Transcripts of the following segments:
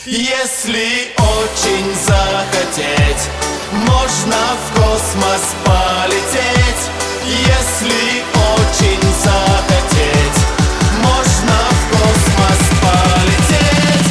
Если очень захотеть, можно в космос полететь. Если очень захотеть, можно в космос полететь.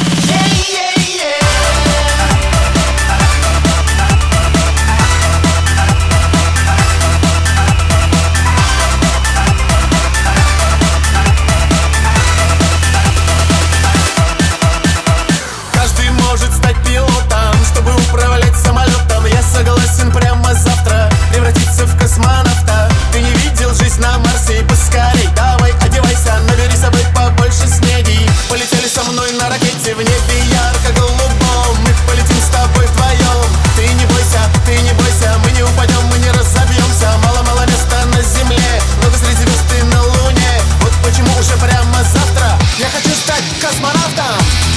Каждый может стать пилотом, чтобы управлять самолетом. Я согласен прямо завтра превратиться в космонавта. Ты не видел жизнь на Марсе, и поскорей давай одевайся, набери с собой побольше снеди. Полетели со мной на ракете в небе ярко-голубом. Мы полетим с тобой вдвоем. Ты не бойся, мы не упадем, мы не разобьемся. Мало-мало места на земле, много среди звезд и на луне. Вот почему уже прямо завтра я хочу стать космонавтом.